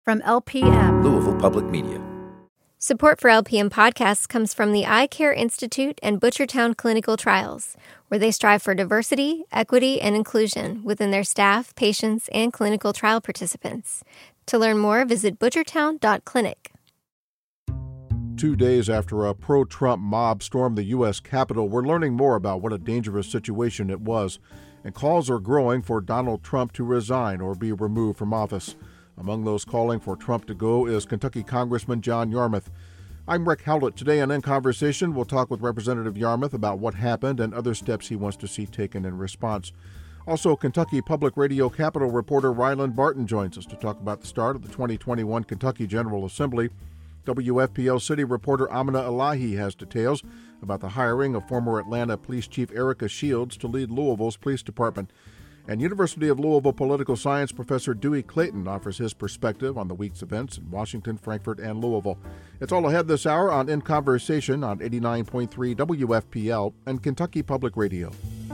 From LPM, Louisville Public Media. Support for LPM podcasts comes from the Eye Care Institute and Butchertown Clinical Trials, where they strive for diversity, equity, and inclusion within their staff, patients, and clinical trial participants. To learn more, visit butchertown.clinic. 2 days after a pro-Trump mob stormed the U.S. Capitol, we're learning more about what a dangerous situation it was, and calls are growing for Donald Trump to resign or be removed from office. Among those calling for Trump to go is Kentucky Congressman John Yarmuth. I'm Rick Howlett. Today on In Conversation, we'll talk with Representative Yarmuth about what happened and other steps he wants to see taken in response. Also, Kentucky Public Radio Capitol reporter Ryland Barton joins us to talk about the start of the 2021 Kentucky General Assembly. WFPL City reporter Amina Elahi has details about the hiring of former Atlanta Police Chief Erica Shields to lead Louisville's police department. And University of Louisville political science professor Dewey Clayton offers his perspective on the week's events in Washington, Frankfort, and Louisville. It's all ahead this hour on In Conversation on 89.3 WFPL and Kentucky Public Radio.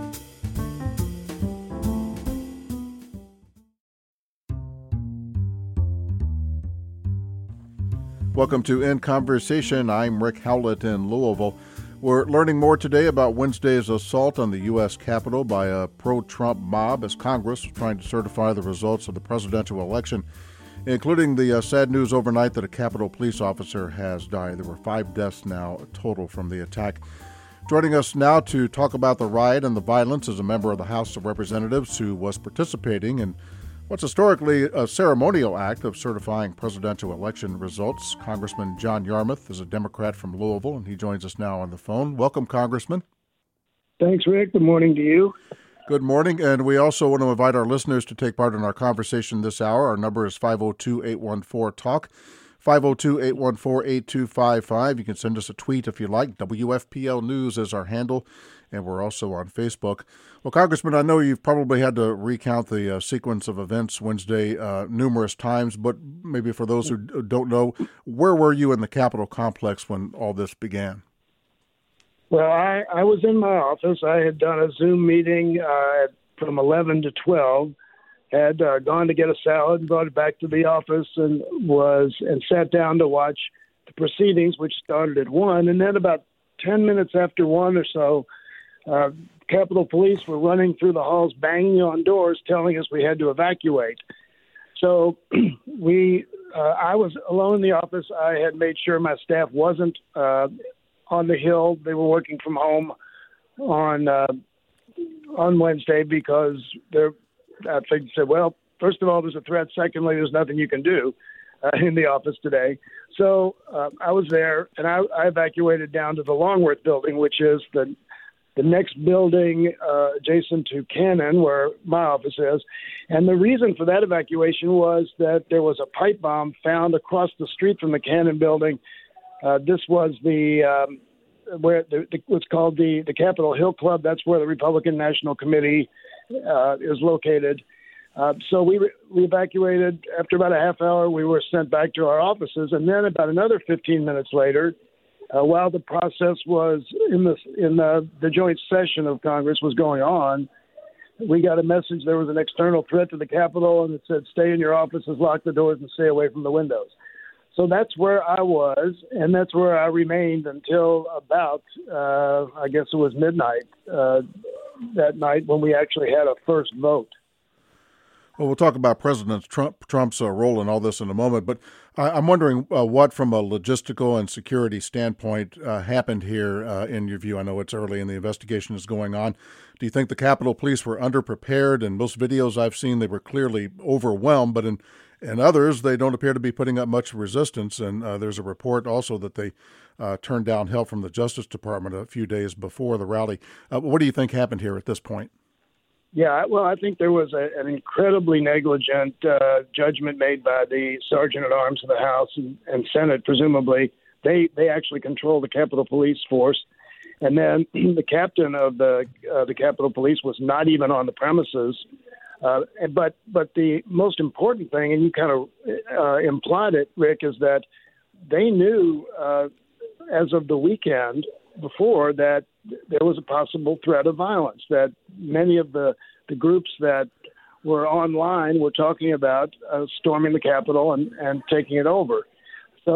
Welcome to In Conversation. I'm Rick Howlett in Louisville. We're learning more today about Wednesday's assault on the U.S. Capitol by a pro-Trump mob as Congress was trying to certify the results of the presidential election, including the sad news overnight that a Capitol police officer has died. There were 5 deaths now total from the attack. Joining us now to talk about the riot and the violence is a member of the House of Representatives who was participating in what's historically a ceremonial act of certifying presidential election results. Congressman John Yarmuth is a Democrat from Louisville, and he joins us now on the phone. Welcome, Congressman. Thanks, Rick. Good morning to you. Good morning, and we also want to invite our listeners to take part in our conversation this hour. Our number is 502-814-TALK, 502-814-8255. You can send us a tweet if you like. WFPL News is our handle, and we're also on Facebook. Well, Congressman, I know you've probably had to recount the sequence of events Wednesday numerous times, but maybe for those who don't know, where were you in the Capitol complex when all this began? Well, I was in my office. I had done a Zoom meeting from 11 to 12, had gone to get a salad and brought it back to the office and sat down to watch the proceedings, which started at 1. And then about 10 minutes after 1 or so, Capitol Police were running through the halls, banging on doors, telling us we had to evacuate. So I was alone in the office. I had made sure my staff wasn't on the Hill. They were working from home on Wednesday because I said, well, first of all, there's a threat. Secondly, there's nothing you can do in the office today. So I was there, and I evacuated down to the Longworth building, which is the next building adjacent to Cannon, where my office is. And the reason for that evacuation was that there was a pipe bomb found across the street from the Cannon building. This was what's called the Capitol Hill Club. That's where the Republican National Committee is located. So we evacuated. After about a half hour, we were sent back to our offices. And then about another 15 minutes later, while the process was in the joint session of Congress was going on, we got a message there was an external threat to the Capitol, and it said, stay in your offices, lock the doors, and stay away from the windows. So that's where I was, and that's where I remained until about, I guess it was midnight that night when we actually had a first vote. Well, we'll talk about President Trump's role in all this in a moment, but I'm wondering what, from a logistical and security standpoint, happened here in your view. I know it's early and the investigation is going on. Do you think the Capitol Police were underprepared? In most videos I've seen, they were clearly overwhelmed, but in others, they don't appear to be putting up much resistance. And there's a report also that they turned down help from the Justice Department a few days before the rally. What do you think happened here at this point? Yeah, well, I think there was an incredibly negligent judgment made by the Sergeant at Arms of the House and Senate, presumably. They actually control the Capitol Police force. And then the captain of the Capitol Police was not even on the premises. But the most important thing, and you kind of implied it, Rick, is that they knew as of the weekend before that there was a possible threat of violence, that many of the groups that were online were talking about storming the Capitol and taking it over. So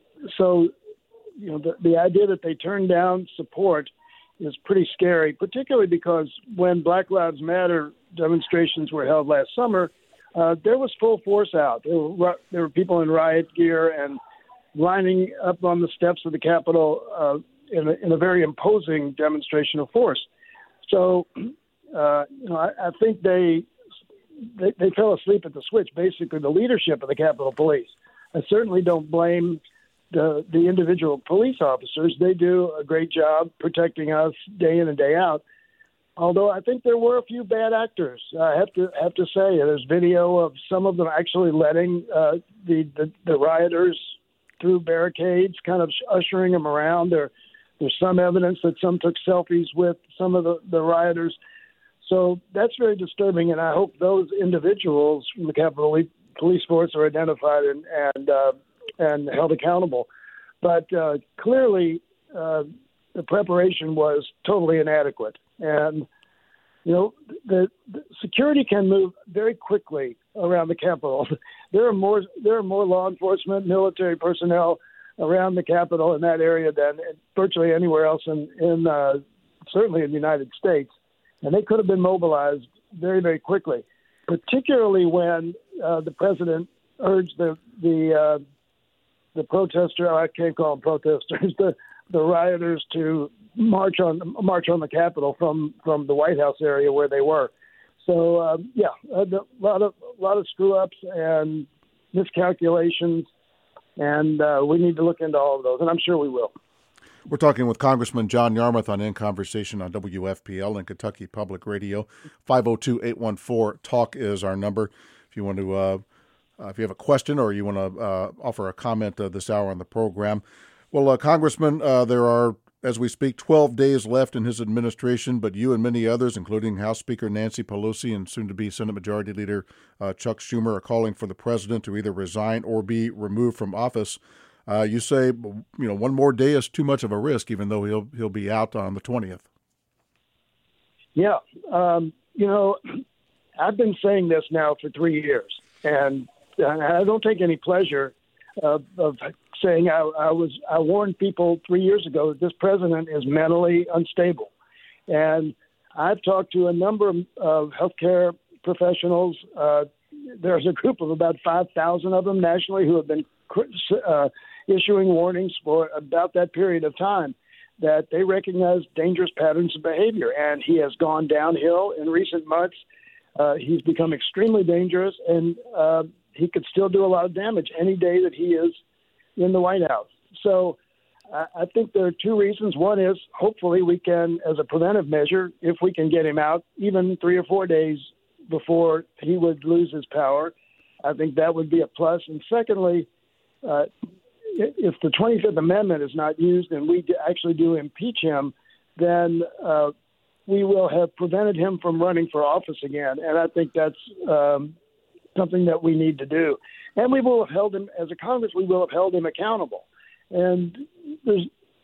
the idea that they turned down support is pretty scary, particularly because when Black Lives Matter demonstrations were held last summer, there was full force out. There were people in riot gear and lining up on the steps of the Capitol in a very imposing demonstration of force. So, I think they fell asleep at the switch. Basically, the leadership of the Capitol Police. I certainly don't blame the individual police officers. They do a great job protecting us day in and day out. Although I think there were a few bad actors. I have to say there's video of some of them actually letting the rioters through barricades, kind of ushering them around. There's some evidence that some took selfies with some of the rioters. So that's very disturbing, and I hope those individuals from the Capitol Police Force are identified and held accountable. But clearly, the preparation was totally inadequate. And, the security can move very quickly around the Capitol. There are more law enforcement, military personnel around the Capitol in that area than virtually anywhere else in certainly in the United States. And they could have been mobilized very, very quickly, particularly when the president urged the protester, I can't call them protesters, the rioters to march on the Capitol from the White House area where they were. So a lot of screw ups and miscalculations, and we need to look into all of those, and I'm sure we will. We're talking with Congressman John Yarmuth on In Conversation on WFPL and Kentucky Public Radio. 502-814-TALK is our number. If you want to, if you have a question or you want to offer a comment this hour on the program. Well, Congressman, there are, as we speak, 12 days left in his administration, but you and many others, including House Speaker Nancy Pelosi and soon-to-be Senate Majority Leader Chuck Schumer, are calling for the president to either resign or be removed from office. You say, one more day is too much of a risk, even though he'll be out on the 20th. Yeah. I've been saying this now for 3 years, and I don't take any pleasure of saying I warned people 3 years ago that this president is mentally unstable. And I've talked to a number of healthcare professionals. There's a group of about 5,000 of them nationally who have been issuing warnings for about that period of time that they recognize dangerous patterns of behavior. And he has gone downhill in recent months. He's become extremely dangerous, and he could still do a lot of damage any day that he is in the White House. So I think there are two reasons. One is hopefully we can, as a preventive measure, if we can get him out even 3 or 4 days before he would lose his power, I think that would be a plus. And secondly, if the 25th Amendment is not used and we actually do impeach him, then we will have prevented him from running for office again. And I think that's something that we need to do. And we will have held him, as a Congress, we will have held him accountable. And there's,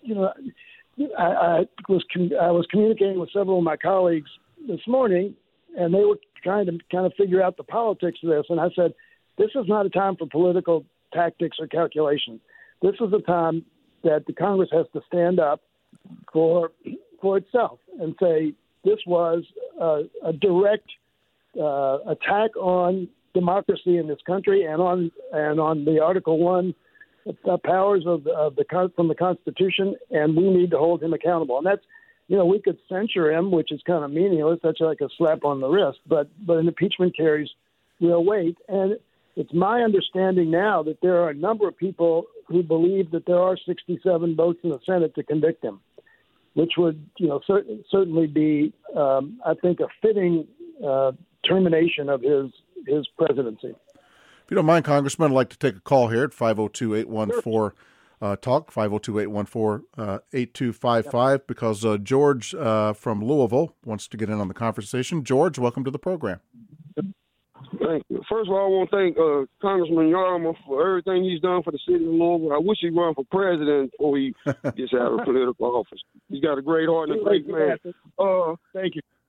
I was communicating with several of my colleagues this morning, and they were trying to kind of figure out the politics of this. And I said, this is not a time for political tactics or calculations. This is a time that the Congress has to stand up for itself and say this was a direct attack on democracy in this country and on the Article 1 powers from the Constitution, and we need to hold him accountable. And that's, we could censure him, which is kind of meaningless. That's like a slap on the wrist. But an impeachment carries real weight. And it's my understanding now that there are a number of people who believe that there are 67 votes in the Senate to convict him, which would, certainly be, I think, a fitting termination of his presidency. If you don't mind, Congressman, I'd like to take a call here at 502-814-TALK, 502-814-8255, because George from Louisville wants to get in on the conversation. George, welcome to the program. Thank you. First of all, I want to thank Congressman Yarmuth for everything he's done for the city of Louisville. I wish he'd run for president before he gets out of political office. He's got a great heart and a great man. Thank you.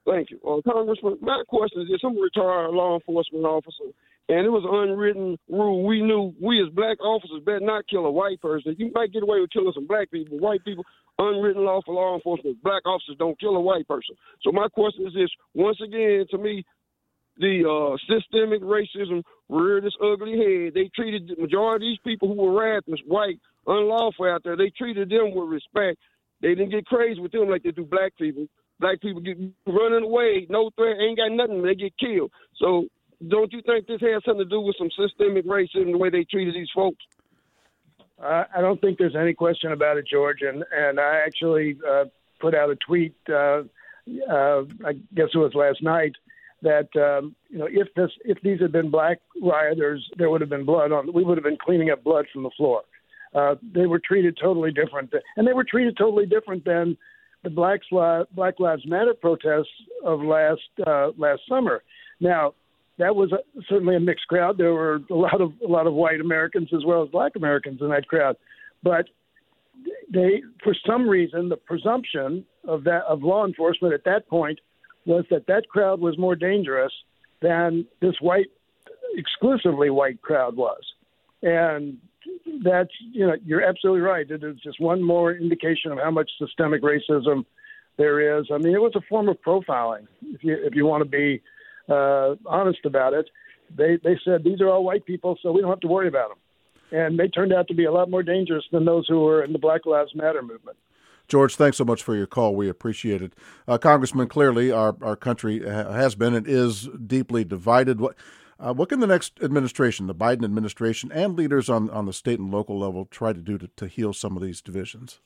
Thank you. Congressman, my question is this. I'm a retired law enforcement officer, and it was an unwritten rule. We knew we as black officers better not kill a white person. You might get away with killing some black people, white people, unwritten law for law enforcement. Black officers don't kill a white person. So my question is this. Once again, to me, the systemic racism reared its ugly head. They treated the majority of these people who were radicals, white, unlawful out there, they treated them with respect. They didn't get crazy with them like they do black people. Black people get running away, no threat, ain't got nothing, they get killed. So don't you think this has something to do with some systemic racism, the way they treated these folks? I don't think there's any question about it, George. And I actually put out a tweet, I guess it was last night, that if these had been black rioters, there would have been blood on. We would have been cleaning up blood from the floor. They were treated totally different, and they were treated totally different than the Black Lives Matter protests of last summer. Now, that was certainly a mixed crowd. There were a lot of white Americans as well as black Americans in that crowd, but they, for some reason, the presumption of law enforcement at that point was that crowd was more dangerous than this exclusively white crowd was, and that's, you're absolutely right. It is just one more indication of how much systemic racism there is. I mean, it was a form of profiling, if you want to be honest about it. They said, these are all white people, so we don't have to worry about them. And they turned out to be a lot more dangerous than those who were in the Black Lives Matter movement. George, thanks so much for your call. We appreciate it. Congressman, clearly our country has been and is deeply divided. What can the next administration, the Biden administration, and leaders on the state and local level try to do to heal some of these divisions?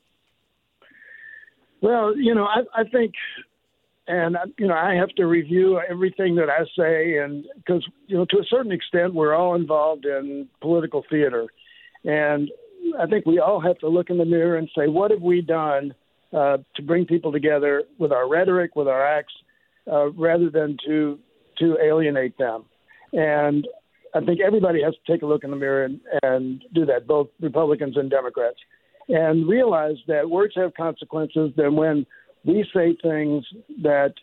Well, I think, and I have to review everything that I say, and because to a certain extent we're all involved in political theater, and I think we all have to look in the mirror and say, what have we done to bring people together with our rhetoric, with our acts, rather than to alienate them. And I think everybody has to take a look in the mirror and do that, both Republicans and Democrats, and realize that words have consequences. Then when we say things that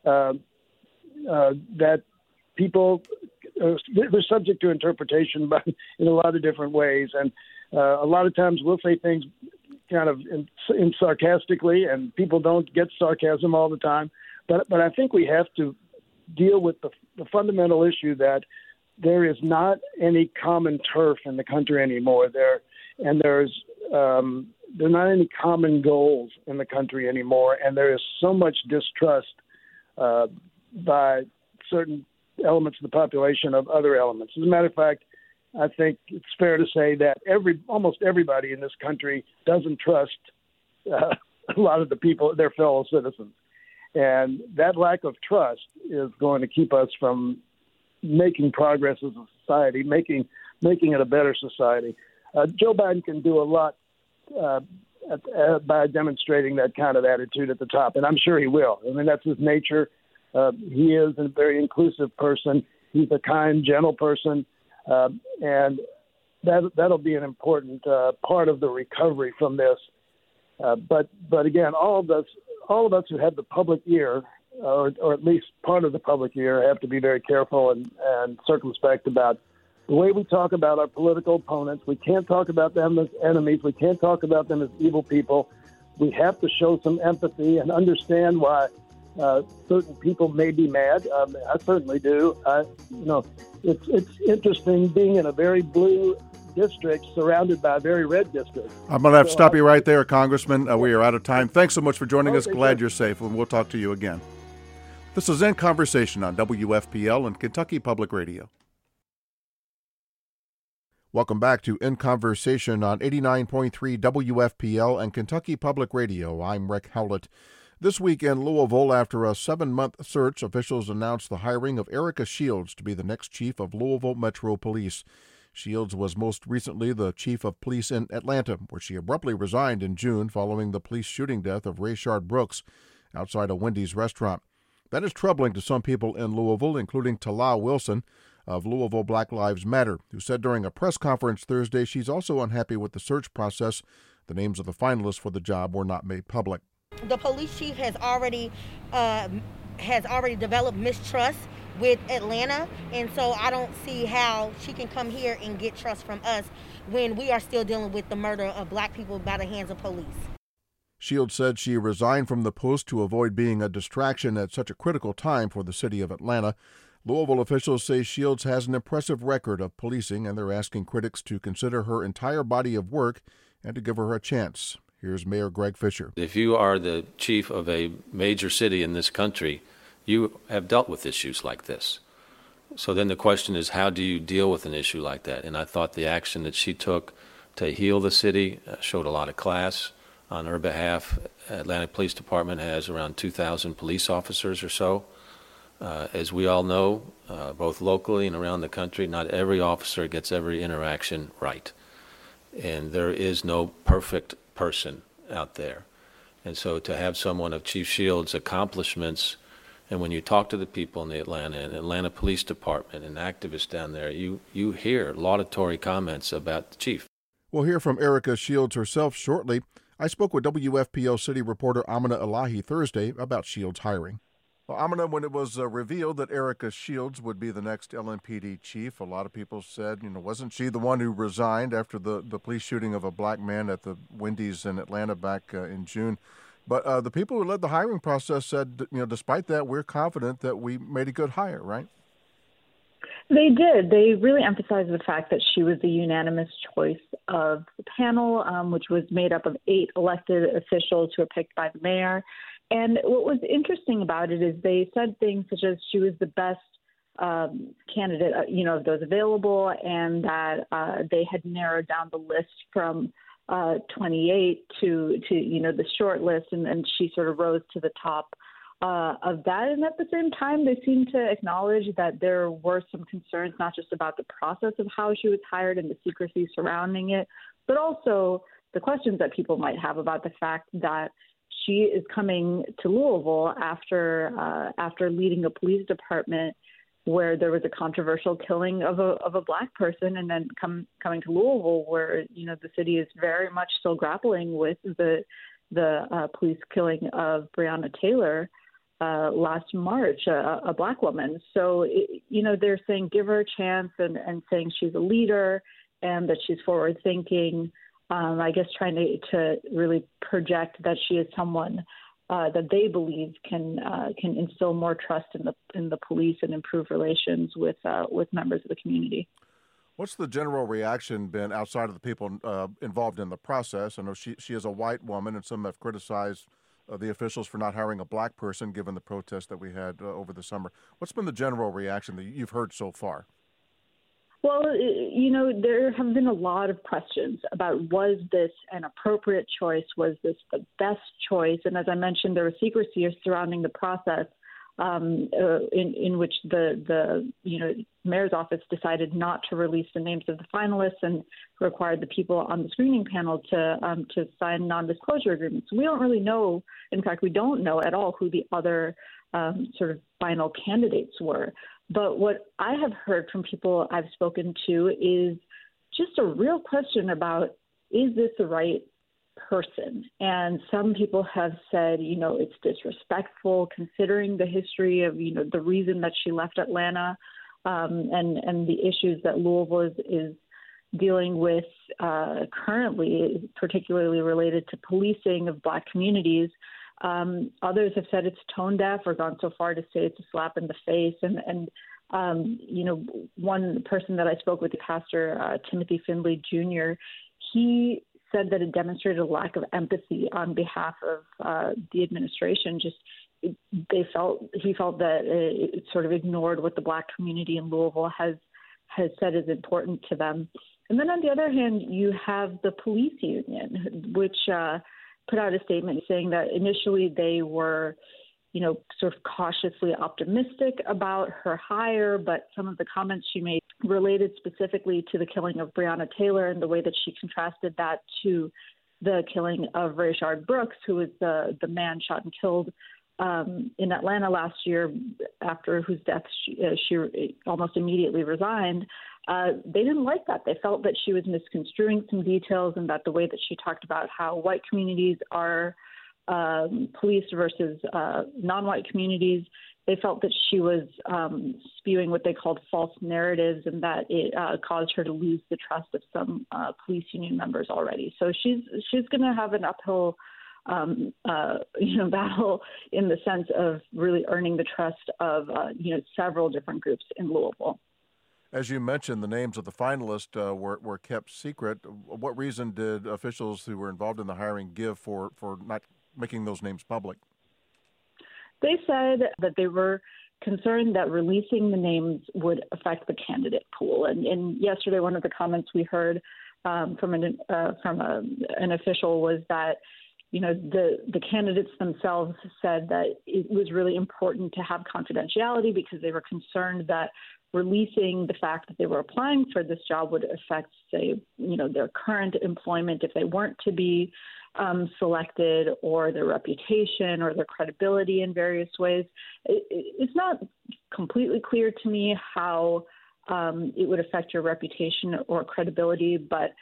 people they're subject to interpretation in a lot of different ways, and a lot of times we'll say things kind of in sarcastically, and people don't get sarcasm all the time. But I think we have to deal with the fundamental issue that there is not any common turf in the country anymore. There are not any common goals in the country anymore, and there is so much distrust by certain elements of the population of other elements. As a matter of fact, I think it's fair to say that almost everybody in this country doesn't trust a lot of the people, their fellow citizens. And that lack of trust is going to keep us from making progress as a society, making it a better society. Joe Biden can do a lot by demonstrating that kind of attitude at the top, and I'm sure he will. I mean, that's his nature. He is a very inclusive person. He's a kind, gentle person, and that'll be an important part of the recovery from this. But again, all of us who have the public ear, or at least part of the public ear, have to be very careful and circumspect about the way we talk about our political opponents. We can't talk about them as enemies. We can't talk about them as evil people. We have to show some empathy and understand why certain people may be mad. I certainly do. It's interesting being in a very blue district surrounded by a very red district. I'm going to have to stop you right there, Congressman. We are out of time. Thanks so much for joining us. Glad you're safe, and we'll talk to you again. This is In Conversation on WFPL and Kentucky Public Radio. Welcome back to In Conversation on 89.3 WFPL and Kentucky Public Radio. I'm Rick Howlett. This week in Louisville, after a 7-month search, officials announced the hiring of Erica Shields to be the next chief of Louisville Metro Police. Shields was most recently the chief of police in Atlanta, where she abruptly resigned in June following the police shooting death of Rayshard Brooks outside a Wendy's restaurant. That is troubling to some people in Louisville, including Tala Wilson of Louisville Black Lives Matter, who said during a press conference Thursday she's also unhappy with the search process. The names of the finalists for the job were not made public. The police chief has already has already developed mistrust with Atlanta, and so I don't see how she can come here and get trust from us when we are still dealing with the murder of black people by the hands of police. Shields said she resigned from the post to avoid being a distraction at such a critical time for the city of Atlanta. Louisville officials say Shields has an impressive record of policing, and they're asking critics to consider her entire body of work and to give her a chance. Here's Mayor Greg Fisher. If you are the chief of a major city in this country, you have dealt with issues like this. So then the question is, how do you deal with an issue like that? And I thought the action that she took to heal the city showed a lot of class. On her behalf, Atlanta Police Department has around 2,000 police officers or so. As we all know, both locally and around the country, not every officer gets every interaction right. And there is no perfect person out there. And so to have someone of Chief Shields' accomplishments, and when you talk to the people in the Atlanta Police Department and activists down there, you hear laudatory comments about the chief. We'll hear from Erica Shields herself shortly. I spoke with WFPO city reporter Amina Elahi Thursday about Shields' hiring. Well, Amina, when it was revealed that Erica Shields would be the next LMPD chief, a lot of people said, wasn't she the one who resigned after the police shooting of a black man at the Wendy's in Atlanta back in June? But the people who led the hiring process said, despite that, we're confident that we made a good hire, right? They did. They really emphasized the fact that she was the unanimous choice of the panel, which was made up of 8 elected officials who were picked by the mayor. And what was interesting about it is they said things such as she was the best candidate, of those available, and that they had narrowed down the list from 28 to the short list, and she sort of rose to the top of that. And at the same time, they seemed to acknowledge that there were some concerns, not just about the process of how she was hired and the secrecy surrounding it, but also the questions that people might have about the fact that she is coming to Louisville after leading a police department where there was a controversial killing of a black person, and then coming to Louisville, where the city is very much still grappling with the police killing of Breonna Taylor last March, a black woman. So they're saying give her a chance, and saying she's a leader and that she's forward thinking. I guess trying to really project that she is someone that they believe can instill more trust in the police and improve relations with members of the community. What's the general reaction been outside of the people involved in the process? I know she is a white woman, and some have criticized the officials for not hiring a black person, given the protest that we had over the summer. What's been the general reaction that you've heard so far? Well, there have been a lot of questions about, was this an appropriate choice? Was this the best choice? And as I mentioned, there was secrecy surrounding the process in which the mayor's office decided not to release the names of the finalists and required the people on the screening panel to sign non-disclosure agreements. We don't really know. In fact, we don't know at all who the other sort of final candidates were. But what I have heard from people I've spoken to is just a real question about, is this the right person? And some people have said, it's disrespectful considering the history of, the reason that she left Atlanta and the issues that Louisville is dealing with currently, particularly related to policing of black communities. Others have said it's tone deaf, or gone so far to say it's a slap in the face. And one person that I spoke with, Pastor Timothy Findley Jr., he said that it demonstrated a lack of empathy on behalf of the administration. He felt that it sort of ignored what the black community in Louisville has said is important to them. And then on the other hand, you have the police union, which put out a statement saying that initially they were, sort of cautiously optimistic about her hire, but some of the comments she made related specifically to the killing of Breonna Taylor and the way that she contrasted that to the killing of Rayshard Brooks, who was the man shot and killed in Atlanta last year, after whose death she almost immediately resigned. They didn't like that. They felt that she was misconstruing some details, and that the way that she talked about how white communities are police versus non-white communities. They felt that she was spewing what they called false narratives, and that it caused her to lose the trust of some police union members already. So she's going to have an uphill battle in the sense of really earning the trust of several different groups in Louisville. As you mentioned, the names of the finalists were kept secret. What reason did officials who were involved in the hiring give for not making those names public? They said that they were concerned that releasing the names would affect the candidate pool. And yesterday, one of the comments we heard from an official was that, the candidates themselves said that it was really important to have confidentiality because they were concerned that releasing the fact that they were applying for this job would affect, say, their current employment if they weren't to be selected, or their reputation or their credibility in various ways. It's not completely clear to me how it would affect your reputation or credibility, but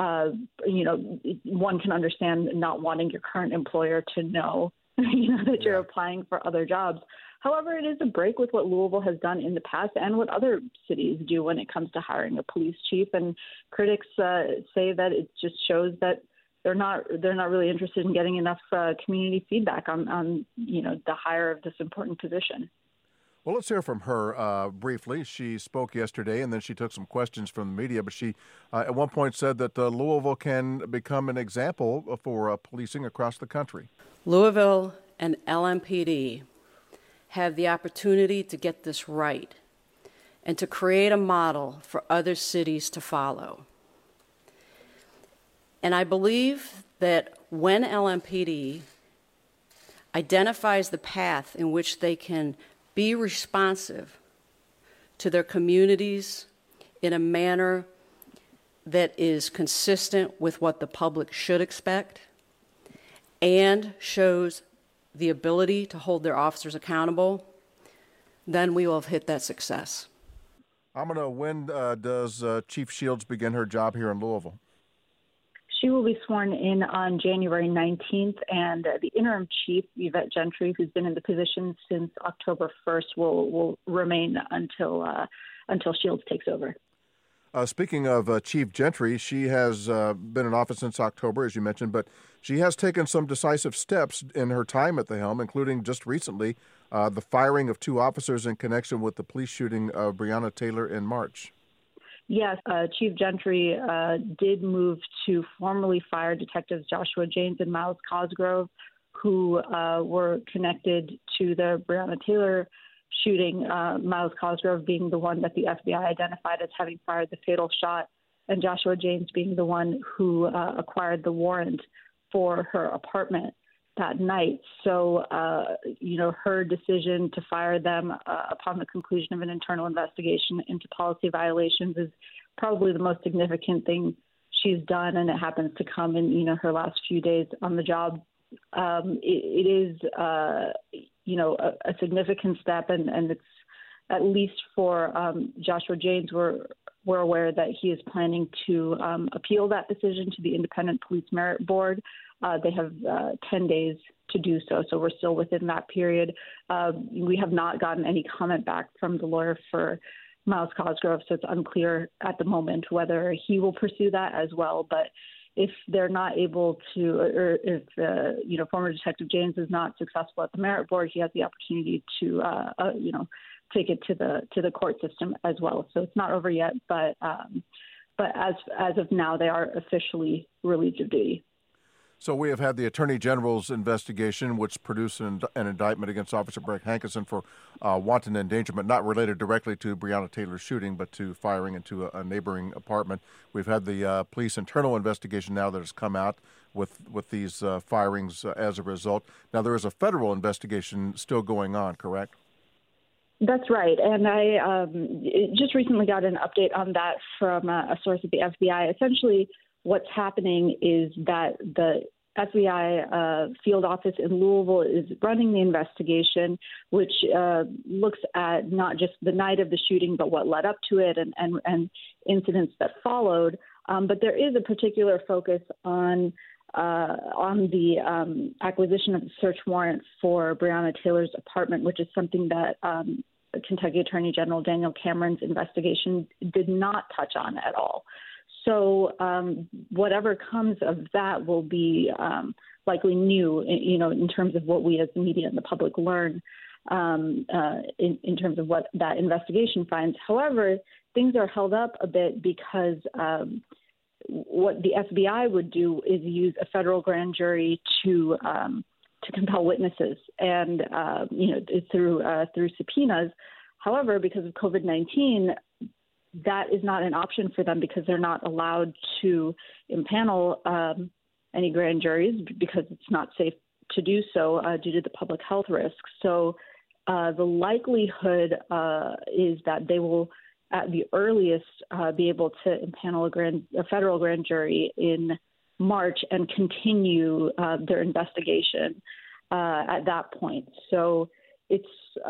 one can understand not wanting your current employer to know, that you're applying for other jobs. However, it is a break with what Louisville has done in the past and what other cities do when it comes to hiring a police chief. And critics say that it just shows that they're not really interested in getting enough community feedback on the hire of this important position. Well, let's hear from her briefly. She spoke yesterday, and then she took some questions from the media, but she at one point said that Louisville can become an example for policing across the country. Louisville and LMPD have the opportunity to get this right and to create a model for other cities to follow. And I believe that when LMPD identifies the path in which they can be responsive to their communities in a manner that is consistent with what the public should expect and shows the ability to hold their officers accountable, then we will have hit that success. Amina, when does Chief Shields begin her job here in Louisville? She will be sworn in on January 19th, and the interim chief, Yvette Gentry, who's been in the position since October 1st, will remain until Shields takes over. Speaking of Chief Gentry, she has been in office since October, as you mentioned, but she has taken some decisive steps in her time at the helm, including just recently the firing of 2 officers in connection with the police shooting of Breonna Taylor in March. Yes, Chief Gentry did move to formally fire Detectives Joshua Janes and Miles Cosgrove, who were connected to the Breonna Taylor shooting, Miles Cosgrove being the one that the FBI identified as having fired the fatal shot, and Joshua Janes being the one who acquired the warrant for her apartment that night. So, her decision to fire them upon the conclusion of an internal investigation into policy violations is probably the most significant thing she's done, and it happens to come in, her last few days on the job. It is, a significant step, and it's at least for Joshua Janes, we're aware that he is planning to appeal that decision to the Independent Police Merit Board. They have 10 days to do so, so we're still within that period. We have not gotten any comment back from the lawyer for Miles Cosgrove, so it's unclear at the moment whether he will pursue that as well. But if they're not able to, or if former Detective Janes is not successful at the Merit Board, he has the opportunity to take it to the court system as well. So it's not over yet, but as of now, they are officially relieved of duty. So we have had the Attorney General's investigation, which produced an indictment against Officer Brett Hankinson for wanton endangerment, not related directly to Breonna Taylor's shooting, but to firing into a neighboring apartment. We've had the police internal investigation now that has come out with these firings as a result. Now, there is a federal investigation still going on, correct? That's right. And I just recently got an update on that from a source at the FBI. Essentially, what's happening is that the FBI field office in Louisville is running the investigation, which looks at not just the night of the shooting, but what led up to it and incidents that followed. But there is a particular focus on the acquisition of the search warrant for Breonna Taylor's apartment, which is something that Kentucky Attorney General Daniel Cameron's investigation did not touch on at all. So whatever comes of that will be likely new, in terms of what we as the media and the public learn in terms of what that investigation finds. However, things are held up a bit because what the FBI would do is use a federal grand jury to compel witnesses and through subpoenas. However, because of COVID-19, that is not an option for them because they're not allowed to impanel any grand juries because it's not safe to do so due to the public health risks. So the likelihood is that they will, at the earliest, be able to impanel a federal grand jury in March and continue their investigation at that point. So it's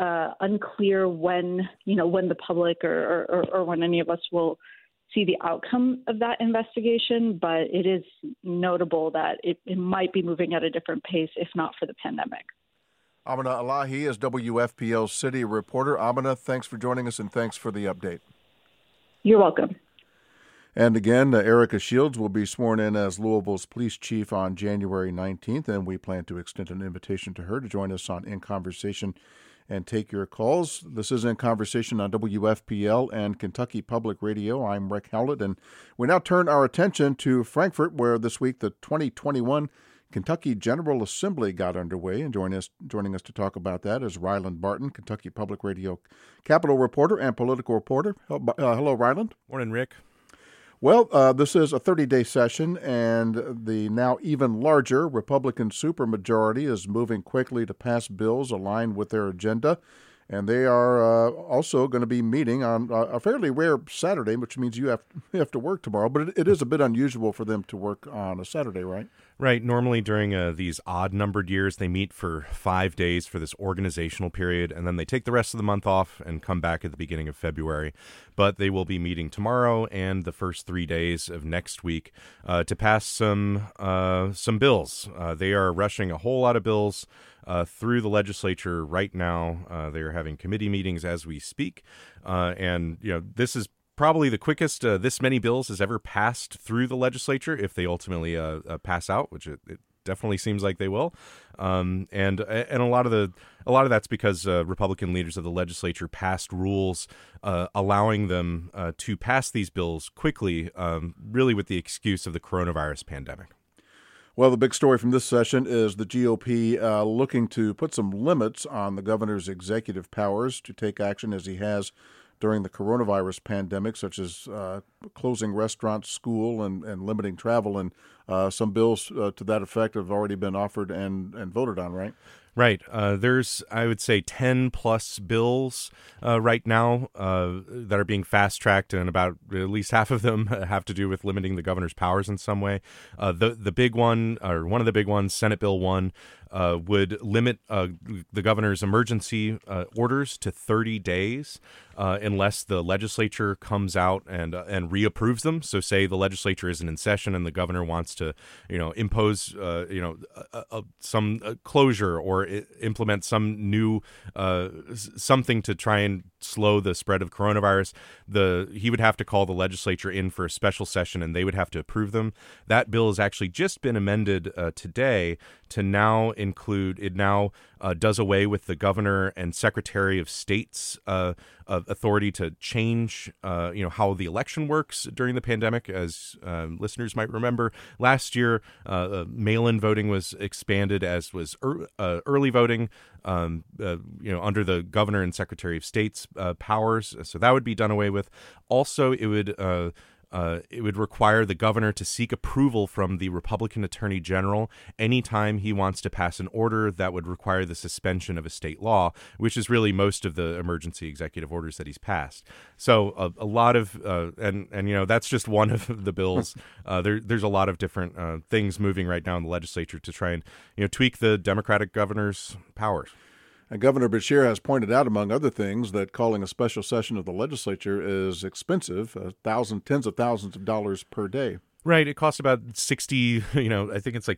unclear when the public or when any of us will see the outcome of that investigation, but it is notable that it might be moving at a different pace, if not for the pandemic. Amina Elahi is WFPL's city reporter. Amina, thanks for joining us and thanks for the update. You're welcome. And again, Erica Shields will be sworn in as Louisville's police chief on January 19th, and we plan to extend an invitation to her to join us on In Conversation and take your calls. This is In Conversation on WFPL and Kentucky Public Radio. I'm Rick Howlett, and we now turn our attention to Frankfort, where this week the 2021 Kentucky General Assembly got underway, and joining us to talk about that is Ryland Barton, Kentucky Public Radio Capitol reporter and political reporter. Hello, Ryland. Morning, Rick. Well, this is a 30-day session, and the now even larger Republican supermajority is moving quickly to pass bills aligned with their agenda, and they are also going to be meeting on a fairly rare Saturday, which means you have to work tomorrow, but it is a bit unusual for them to work on a Saturday, right? Right. Normally during these odd-numbered years, they meet for 5 days for this organizational period, and then they take the rest of the month off and come back at the beginning of February. But they will be meeting tomorrow and the first 3 days of next week to pass some bills. They are rushing a whole lot of bills through the legislature right now. They are having committee meetings as we speak, and this is probably the quickest this many bills has ever passed through the legislature if they ultimately pass out, which it definitely seems like they will. And a lot of that's because Republican leaders of the legislature passed rules allowing them to pass these bills quickly, really with the excuse of the coronavirus pandemic. Well, the big story from this session is the GOP looking to put some limits on the governor's executive powers to take action as he has during the coronavirus pandemic, such as closing restaurants, school, and limiting travel. And some bills to that effect have already been offered and voted on, right? Right. There's, I would say, 10 plus bills right now that are being fast-tracked, and about at least half of them have to do with limiting the governor's powers in some way. The big one, or one of the big ones, Senate Bill 1, would limit the governor's emergency orders to 30 days unless the legislature comes out and reapproves them. So say the legislature isn't in session and the governor wants to, impose, some closure or implement some new something to try and slow the spread of coronavirus. He would have to call the legislature in for a special session, and they would have to approve them. That bill has actually just been amended today to now include, it now does away with the governor and secretary of state's authority to change, how the election works during the pandemic. As listeners might remember, last year, mail-in voting was expanded, as was early voting, under the governor and secretary of state's powers. So that would be done away with. Also, it would it would require the governor to seek approval from the Republican Attorney General anytime he wants to pass an order that would require the suspension of a state law, which is really most of the emergency executive orders that he's passed. So a lot of and that's just one of the bills. There's a lot of different things moving right now in the legislature to try and tweak the Democratic governor's powers. And Governor Beshear has pointed out, among other things, that calling a special session of the legislature is expensive, tens of thousands of dollars per day. Right. It costs about $60 to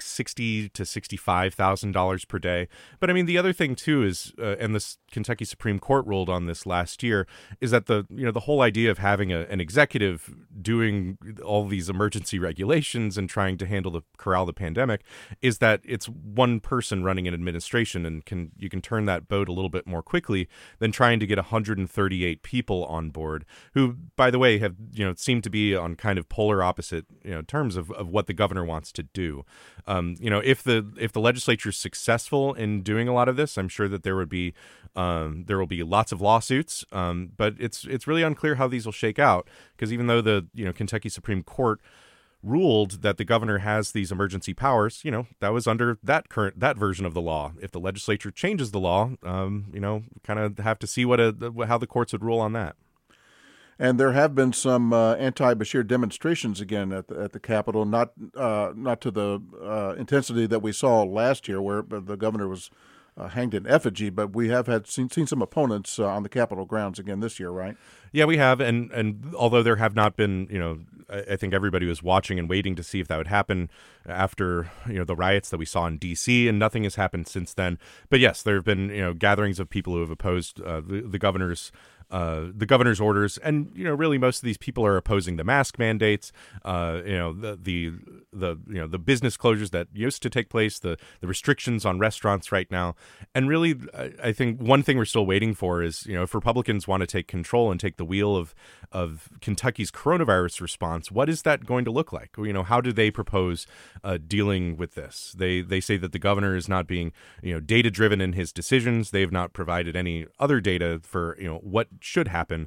$65,000 per day. But I mean, the other thing, too, is, and the Kentucky Supreme Court ruled on this last year, is that the whole idea of having an executive doing all these emergency regulations and trying to corral the pandemic is that it's one person running an administration, and you can turn that boat a little bit more quickly than trying to get 138 people on board who, by the way, have seem to be on kind of polar opposite terms of what the governor wants to do. If the legislature is successful in doing a lot of this, I'm sure that there will be lots of lawsuits. But it's really unclear how these will shake out, because even though the Kentucky Supreme Court ruled that the governor has these emergency powers, that was under that version of the law. If the legislature changes the law, kind of have to see how the courts would rule on that. And there have been some anti-Beshear demonstrations again at the Capitol, not to the intensity that we saw last year, where the governor was hanged in effigy, but we have seen some opponents on the Capitol grounds again this year, right? Yeah, we have, and although there have not been, I think everybody was watching and waiting to see if that would happen after the riots that we saw in D.C., and nothing has happened since then. But yes, there have been gatherings of people who have opposed the governor's orders, and really most of these people are opposing the mask mandates, the business closures that used to take place, the restrictions on restaurants right now, and really I think one thing we're still waiting for is if Republicans want to take control and take the wheel of Kentucky's coronavirus response, what is that going to look like? How do they propose dealing with this? They say that the governor is not being data driven in his decisions. They have not provided any other data for what should happen.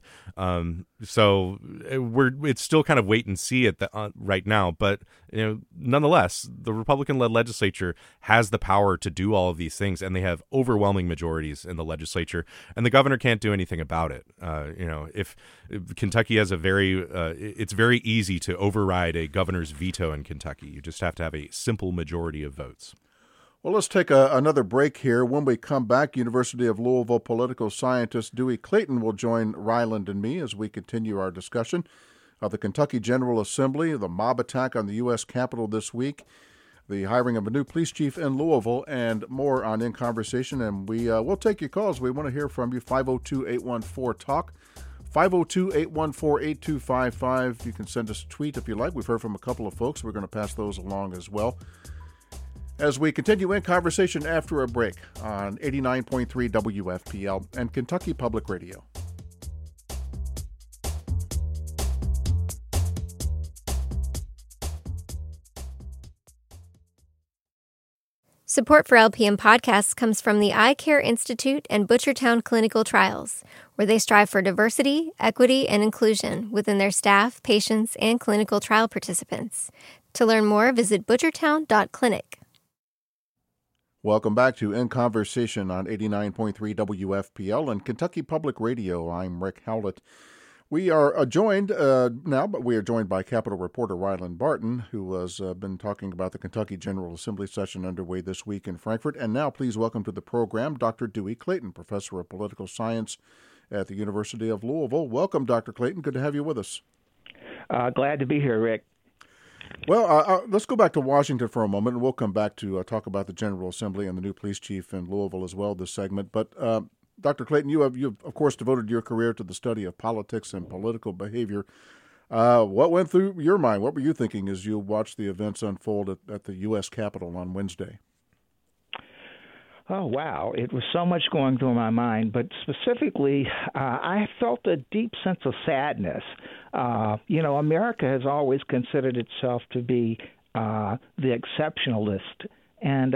So it's still kind of wait and see at right now. But nonetheless, the Republican-led legislature has the power to do all of these things, and they have overwhelming majorities in the legislature, and the governor can't do anything about it. If Kentucky has it's very easy to override a governor's veto in Kentucky. You just have to have a simple majority of votes. Well, let's take another break here. When we come back, University of Louisville political scientist Dewey Clayton will join Ryland and me as we continue our discussion of the Kentucky General Assembly, the mob attack on the U.S. Capitol this week, the hiring of a new police chief in Louisville, and more on In Conversation. And we'll take your calls. We want to hear from you. 502-814-TALK, 502-814-8255. You can send us a tweet if you like. We've heard from a couple of folks. We're going to pass those along as well, as we continue In Conversation after a break on 89.3 WFPL and Kentucky Public Radio. Support for LPM podcasts comes from the Eye Care Institute and Butchertown Clinical Trials, where they strive for diversity, equity, and inclusion within their staff, patients, and clinical trial participants. To learn more, visit butchertown.clinic. Welcome back to In Conversation on 89.3 WFPL and Kentucky Public Radio. I'm Rick Howlett. We are joined by Capitol reporter Ryland Barton, who has been talking about the Kentucky General Assembly session underway this week in Frankfort. And now please welcome to the program Dr. Dewey Clayton, professor of political science at the University of Louisville. Welcome, Dr. Clayton. Good to have you with us. Glad to be here, Rick. Well, let's go back to Washington for a moment, and we'll come back to talk about the General Assembly and the new police chief in Louisville as well this segment. But Dr. Clayton, you have of course devoted your career to the study of politics and political behavior. What went through your mind? What were you thinking as you watched the events unfold at the U.S. Capitol on Wednesday? Oh, wow. It was so much going through my mind, but specifically, I felt a deep sense of sadness. America has always considered itself to be the exceptionalist And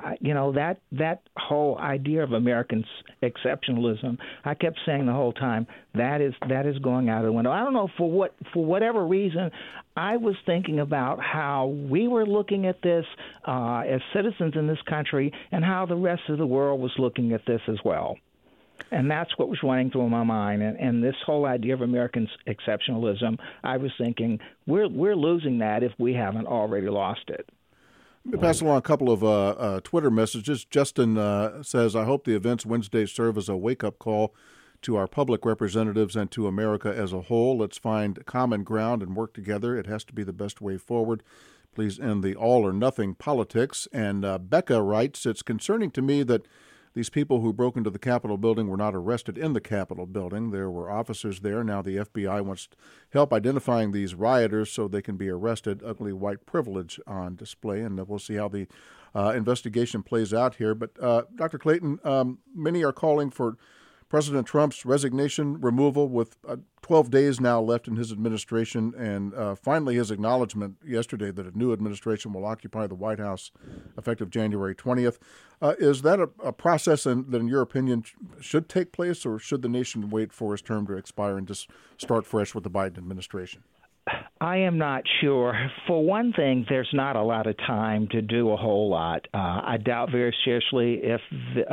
that whole idea of American exceptionalism, I kept saying the whole time, that is going out of the window. I don't know for whatever reason. I was thinking about how we were looking at this as citizens in this country, and how the rest of the world was looking at this as well. And that's what was running through my mind. And this whole idea of American exceptionalism, I was thinking, we're losing that if we haven't already lost it. Let me pass along a couple of Twitter messages. Justin says, I hope the events Wednesday serve as a wake-up call to our public representatives and to America as a whole. Let's find common ground and work together. It has to be the best way forward. Please end the all-or-nothing politics. And Becca writes, it's concerning to me that these people who broke into the Capitol building were not arrested in the Capitol building. There were officers there. Now the FBI wants help identifying these rioters so they can be arrested. Ugly white privilege on display, and we'll see how the investigation plays out here. But Dr. Clayton, many are calling for President Trump's resignation, removal, with 12 days now left in his administration, and finally his acknowledgement yesterday that a new administration will occupy the White House effective January 20th. Is that a process that, in your opinion, should take place, or should the nation wait for his term to expire and just start fresh with the Biden administration? I am not sure. For one thing, there's not a lot of time to do a whole lot. I doubt very seriously if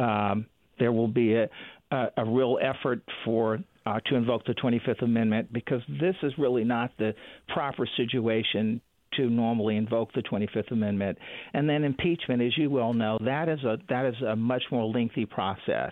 there will be a real effort to invoke the 25th Amendment, because this is really not the proper situation to normally invoke the 25th Amendment. And then impeachment, as you well know, that is a much more lengthy process.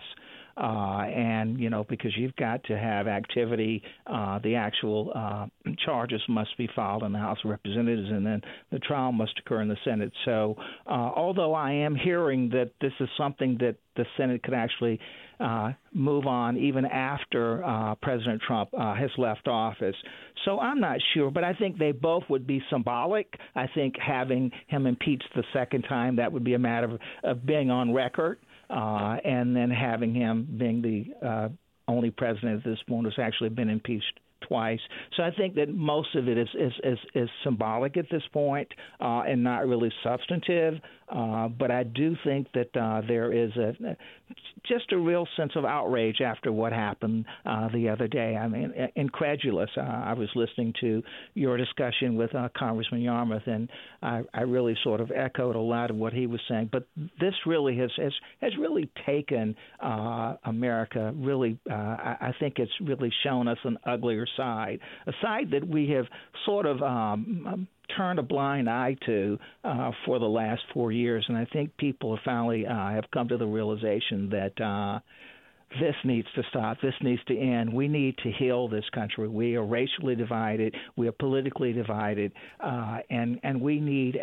And, because you've got to have activity, the actual charges must be filed in the House of Representatives, and then the trial must occur in the Senate. So although I am hearing that this is something that the Senate could actually move on even after President Trump has left office. So I'm not sure, but I think they both would be symbolic. I think having him impeached the second time, that would be a matter of being on record. And then having him being the only president at this point who's actually been impeached twice. So I think that most of it is symbolic at this point and not really substantive. But I do think that there is just a real sense of outrage after what happened the other day. I mean, incredulous. I was listening to your discussion with Congressman Yarmouth, and I really sort of echoed a lot of what he was saying. But this really has really taken America. Really, I think it's really shown us an uglier side, a side that we have sort of turned a blind eye to for the last 4 years. And I think people finally have come to the realization that this needs to stop. This needs to end. We need to heal this country. We are racially divided. We are politically divided, and we need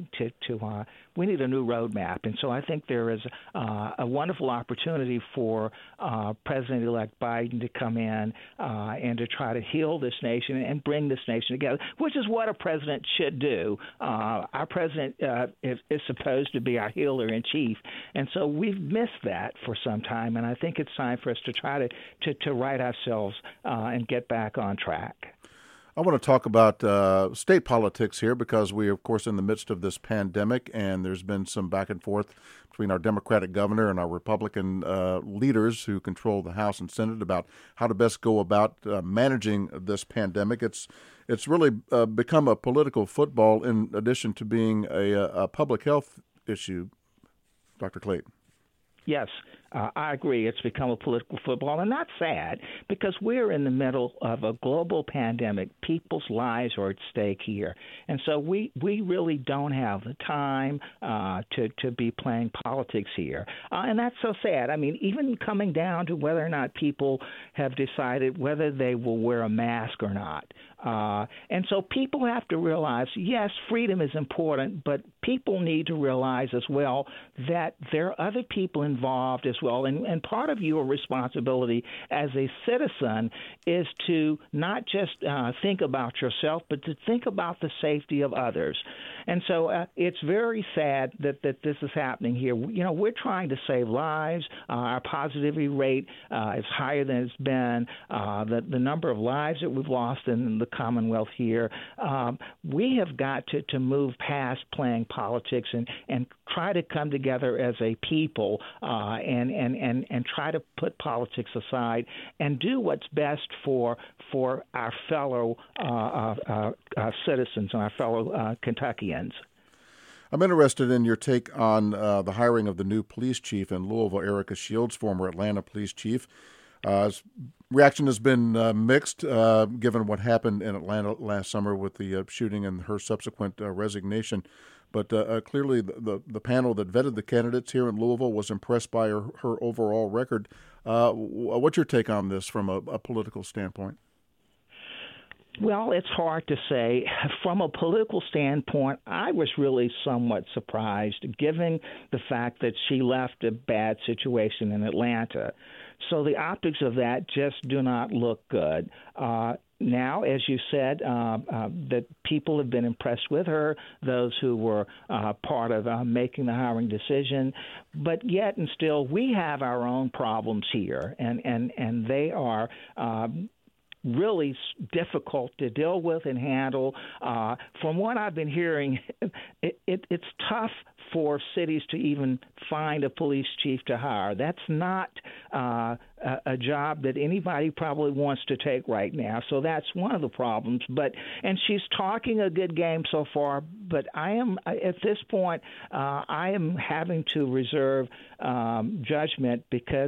we need a new roadmap. And so I think there is a wonderful opportunity for President-elect Biden to come in and to try to heal this nation and bring this nation together, which is what a president should do. Our president is supposed to be our healer in chief, and so we've missed that for some time. And I think it's time for us to try to right ourselves and get back on track. I want to talk about state politics here, because we are, of course, in the midst of this pandemic, and there's been some back and forth between our Democratic governor and our Republican leaders who control the House and Senate about how to best go about managing this pandemic. It's really become a political football in addition to being a public health issue, Dr. Clayton. Yes, I agree. It's become a political football, and that's sad, because we're in the middle of a global pandemic. People's lives are at stake here, and so we really don't have the time to be playing politics here, and that's so sad. I mean, even coming down to whether or not people have decided whether they will wear a mask or not. And so people have to realize, yes, freedom is important, but people need to realize as well that there are other people involved as well. And part of your responsibility as a citizen is to not just think about yourself, but to think about the safety of others. And so it's very sad that this is happening here. You know, we're trying to save lives. Our positivity rate is higher than it's been. The number of lives that we've lost in the Commonwealth here. We have got to move past playing politics and try to come together as a people and try to put politics aside and do what's best for our fellow citizens and our fellow Kentuckians. I'm interested in your take on the hiring of the new police chief in Louisville, Erica Shields, former Atlanta police chief. Reaction has been mixed, given what happened in Atlanta last summer with the shooting and her subsequent resignation. But clearly the panel that vetted the candidates here in Louisville was impressed by her overall record. What's your take on this from a political standpoint? Well, it's hard to say. From a political standpoint, I was really somewhat surprised, given the fact that she left a bad situation in Atlanta. So the optics of that just do not look good. Now, as you said, that people have been impressed with her, those who were part of making the hiring decision. But yet and still, we have our own problems here, and they are really difficult to deal with and handle. From what I've been hearing, it's tough for cities to even find a police chief to hire. That's not a job that anybody probably wants to take right now. So that's one of the problems. And she's talking a good game so far, but I am at this point I am having to reserve judgment because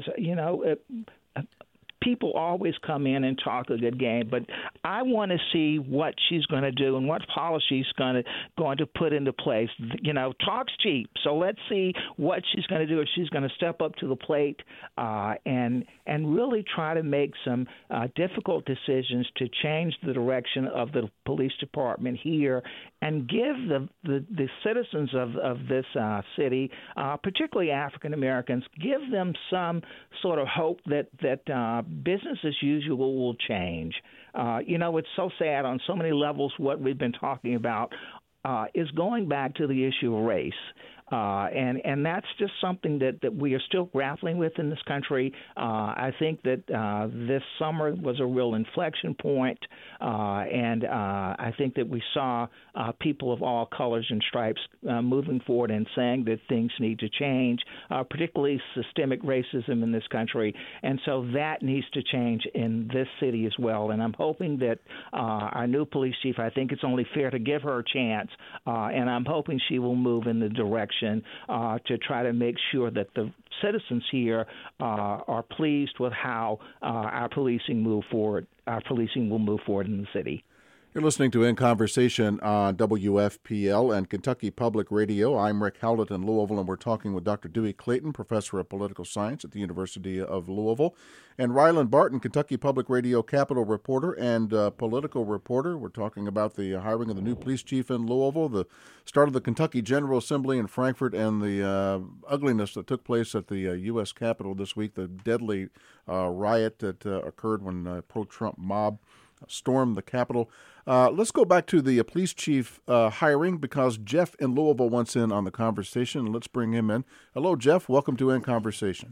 people always come in and talk a good game, but I want to see what she's going to do and what policy she's going to put into place. Talk's cheap, so let's see what she's going to do. If she's going to step up to the plate and really try to make some difficult decisions to change the direction of the police department here and give the citizens of this city, particularly African Americans, give them some sort of hope that business as usual will change. It's so sad on so many levels. What we've been talking about is going back to the issue of race. And that's just something that we are still grappling with in this country. I think that this summer was a real inflection point, and I think that we saw people of all colors and stripes moving forward and saying that things need to change, particularly systemic racism in this country. And so that needs to change in this city as well. And I'm hoping that our new police chief, I think it's only fair to give her a chance, and I'm hoping she will move in the direction to try to make sure that the citizens here are pleased with how our policing move forward. Our policing will move forward in the city. You're listening to In Conversation on WFPL and Kentucky Public Radio. I'm Rick Howlett in Louisville, and we're talking with Dr. Dewey Clayton, professor of political science at the University of Louisville, and Ryland Barton, Kentucky Public Radio Capitol reporter and political reporter. We're talking about the hiring of the new police chief in Louisville, the start of the Kentucky General Assembly in Frankfort, and the ugliness that took place at the U.S. Capitol this week, the deadly riot that occurred when a pro-Trump mob stormed the Capitol. Let's go back to the police chief hiring because Jeff in Louisville wants in on the conversation. Let's bring him in. Hello, Jeff. Welcome to In Conversation.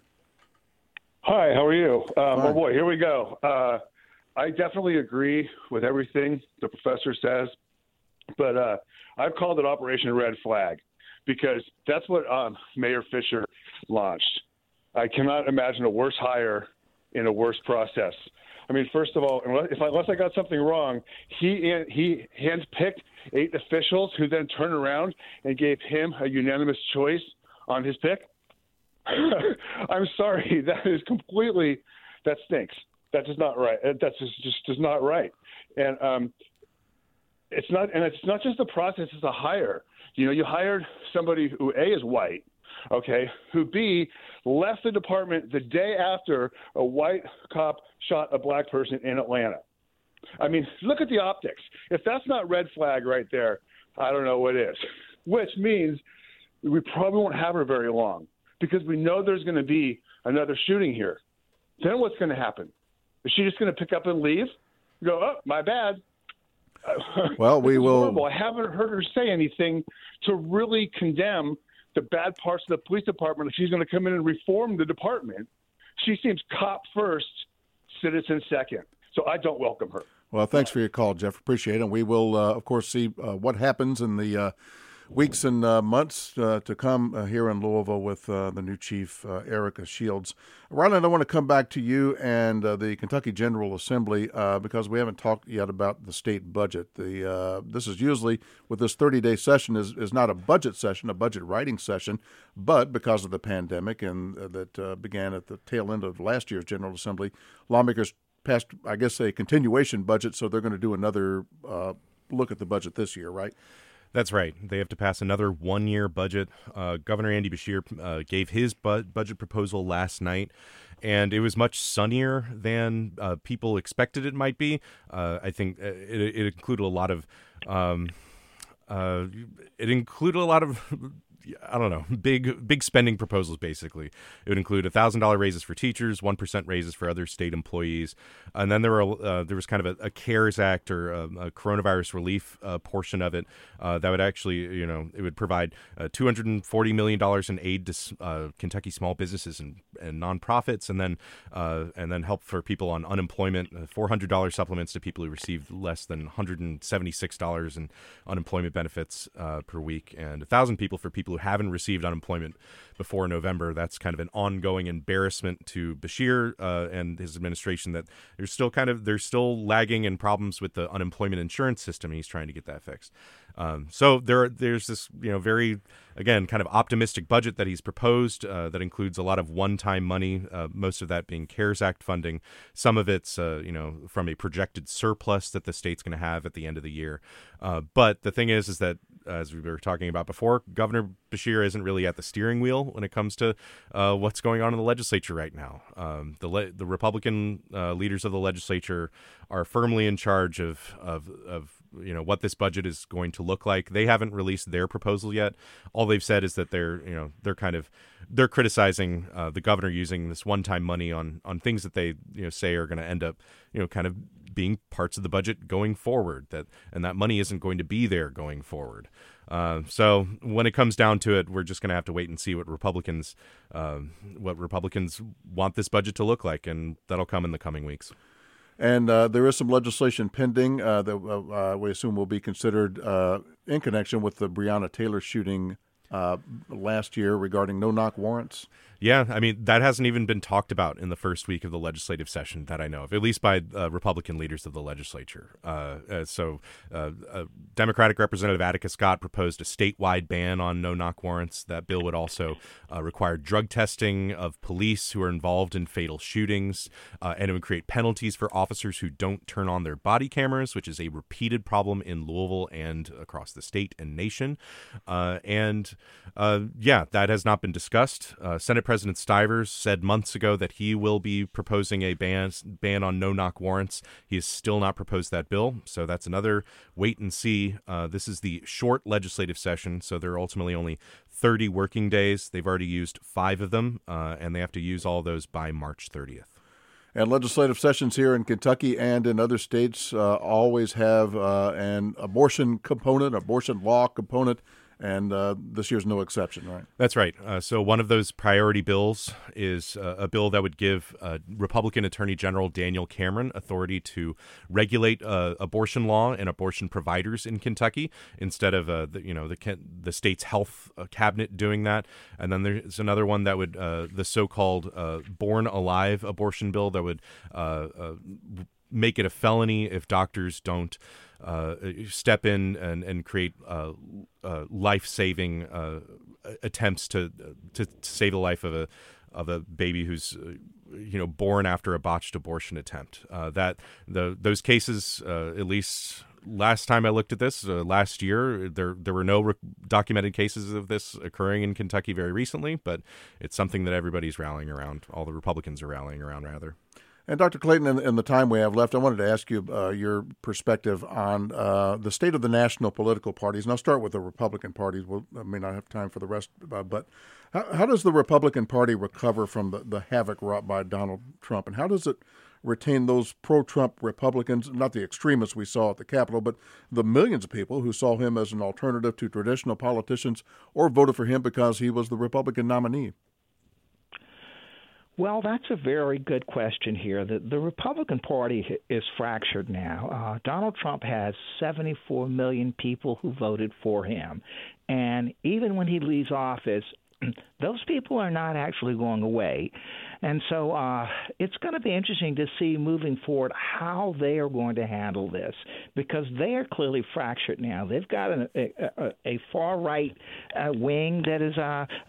Hi, how are you? Oh, boy, here we go. I definitely agree with everything the professor says, but I've called it Operation Red Flag because that's what Mayor Fisher launched. I cannot imagine a worse hire in a worse process. I mean, first of all, unless I got something wrong, he handpicked 8 officials who then turned around and gave him a unanimous choice on his pick. I'm sorry, that stinks. That is not right. That's just not right. And it's not just the process; it's a hire. You hired somebody who A is white, okay, who B left the department the day after a white cop shot a black person in Atlanta. I mean, look at the optics. If that's not red flag right there, I don't know what is. Which means we probably won't have her very long because we know there's going to be another shooting here. Then what's going to happen? Is she just going to pick up and leave? Go, oh, my bad. Well, we will. Horrible. I haven't heard her say anything to really condemn the bad parts of the police department. If she's going to come in and reform the department, she seems cop first, citizen second. So I don't welcome her. Well, thanks for your call, Jeff. Appreciate it. And we will, of course, see what happens in the weeks and months to come here in Louisville with the new chief, Erica Shields. Ryland, I want to come back to you and the Kentucky General Assembly because we haven't talked yet about the state budget. This is usually, with this 30-day session, is not a budget session, a budget writing session, but because of the pandemic and that began at the tail end of last year's General Assembly, lawmakers passed, I guess, a continuation budget, so they're going to do another look at the budget this year, right? That's right. They have to pass another one-year budget. Governor Andy Beshear gave his budget proposal last night, and it was much sunnier than people expected it might be. I think it included a lot of I don't know, big spending proposals, basically. It would include $1,000 raises for teachers, 1% raises for other state employees. And then there was kind of a CARES Act or a coronavirus relief portion of it that would actually, it would provide $240 million in aid to Kentucky small businesses and nonprofits, and then help for people on unemployment, $400 supplements to people who received less than $176 in unemployment benefits per week, and 1,000 people for people who haven't received unemployment before November. That's kind of an ongoing embarrassment to Beshear and his administration that they're still lagging in problems with the unemployment insurance system, and he's trying to get that fixed. So there's this, very, again, kind of optimistic budget that he's proposed that includes a lot of one-time money, most of that being CARES Act funding. Some of it's, from a projected surplus that the state's going to have at the end of the year. But the thing is that, as we were talking about before, Governor Beshear isn't really at the steering wheel when it comes to what's going on in the legislature right now. The Republican leaders of the legislature are firmly in charge of what this budget is going to look like. They haven't released their proposal yet. All they've said is that they're criticizing the governor using this one-time money on things that they say are going to end up kind of being parts of the budget going forward, and that money isn't going to be there going forward. So when it comes down to it, we're just going to have to wait and see what Republicans want this budget to look like, and that'll come in the coming weeks. And there is some legislation pending that we assume will be considered in connection with the Breonna Taylor shooting last year regarding no-knock warrants. Yeah, I mean, that hasn't even been talked about in the first week of the legislative session that I know of, at least by Republican leaders of the legislature. So Democratic Representative Atticus Scott proposed a statewide ban on no-knock warrants. That bill would also require drug testing of police who are involved in fatal shootings, and it would create penalties for officers who don't turn on their body cameras, which is a repeated problem in Louisville and across the state and nation. That has not been discussed. Senate President Stivers said months ago that he will be proposing a ban on no-knock warrants. He has still not proposed that bill, so that's another wait and see. This is the short legislative session, so there are ultimately only 30 working days. They've already used 5 of them, and they have to use all those by March 30th. And legislative sessions here in Kentucky and in other states always have an abortion component, abortion law component, and this year's no exception, right? That's right. So one of those priority bills is a bill that would give Republican Attorney General Daniel Cameron authority to regulate abortion law and abortion providers in Kentucky instead of the state's health cabinet doing that. And then there's another one that would the so-called Born Alive abortion bill that would make it a felony if doctors don't step in and create life-saving attempts to save the life of a baby who's born after a botched abortion attempt. Those cases, at least last time I looked at this, last year, there were no documented cases of this occurring in Kentucky very recently, but it's something that everybody's rallying around. All the Republicans are rallying around, rather. And Dr. Clayton, in the time we have left, I wanted to ask you your perspective on the state of the national political parties. And I'll start with the Republican Party. I may not have time for the rest, but how does the Republican Party recover from the havoc wrought by Donald Trump? And how does it retain those pro-Trump Republicans, not the extremists we saw at the Capitol, but the millions of people who saw him as an alternative to traditional politicians or voted for him because he was the Republican nominee? Well, that's a very good question here. The Republican Party is fractured now. Donald Trump has 74 million people who voted for him. And even when he leaves office, those people are not actually going away. And so it's going to be interesting to see moving forward how they are going to handle this, because they are clearly fractured now. They've got a far-right wing that is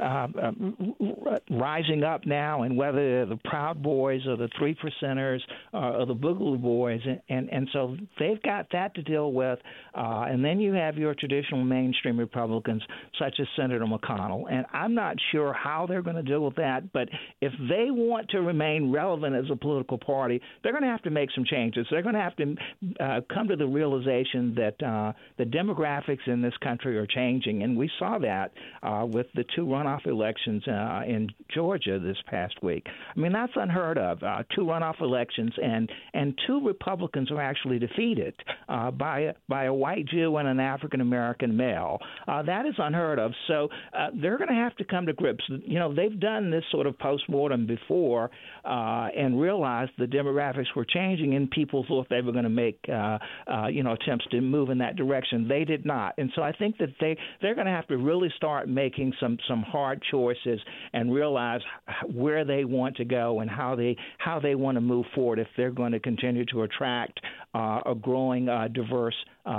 rising up now, and whether they're the Proud Boys or the Three Percenters or the Boogaloo Boys, and so they've got that to deal with. And then you have your traditional mainstream Republicans, such as Senator McConnell. And I'm not sure how they're going to deal with that, but if they want to remain relevant as a political party, they're going to have to make some changes. They're going to have to come to the realization that the demographics in this country are changing, and we saw that with the two runoff elections in Georgia this past week. I mean, that's unheard of. Two runoff elections, and two Republicans are actually defeated by a white Jew and an African-American male. That is unheard of. So they're going to have to come to grips. You know, they've done this sort of postmortem before and realized the demographics were changing, and people thought they were going to make attempts to move in that direction. They did not. And so I think that they're going to have to really start making some hard choices and realize where they want to go and how they want to move forward if they're going to continue to attract a growing diverse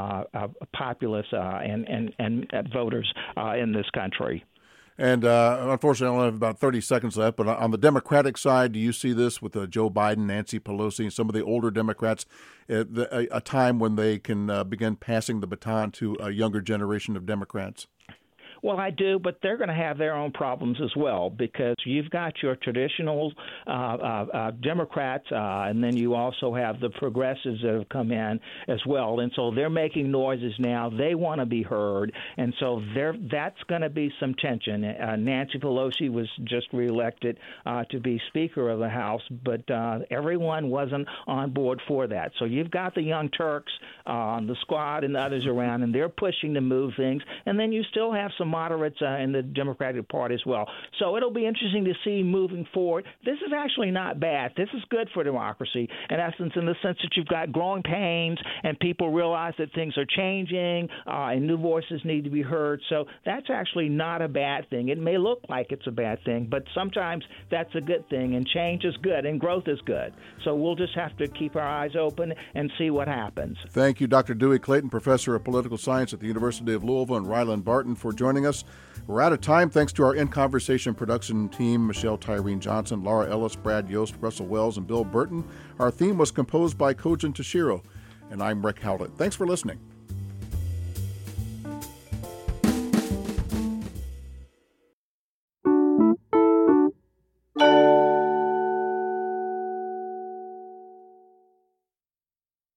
populace and voters in this country. And unfortunately, I only have about 30 seconds left. But on the Democratic side, do you see this with Joe Biden, Nancy Pelosi, and some of the older Democrats, a time when they can begin passing the baton to a younger generation of Democrats? Well, I do, but they're going to have their own problems as well, because you've got your traditional Democrats, and then you also have the progressives that have come in as well. And so they're making noises now. They want to be heard. And so that's going to be some tension. Nancy Pelosi was just reelected to be Speaker of the House, but everyone wasn't on board for that. So you've got the Young Turks, the Squad, and the others around, and they're pushing to move things. And then you still have some moderates in the Democratic Party as well. So it'll be interesting to see moving forward. This is actually not bad. This is good for democracy, in essence, in the sense that you've got growing pains and people realize that things are changing and new voices need to be heard. So that's actually not a bad thing. It may look like it's a bad thing, but sometimes that's a good thing, and change is good and growth is good. So we'll just have to keep our eyes open and see what happens. Thank you, Dr. Dewey Clayton, Professor of Political Science at the University of Louisville, and Ryland Barton for joining us. We're out of time. Thanks to our In Conversation production team, Michelle Tyreen Johnson, Laura Ellis, Brad Yost, Russell Wells, and Bill Burton. Our theme was composed by Kojin Toshiro, and I'm Rick Howlett. Thanks for listening.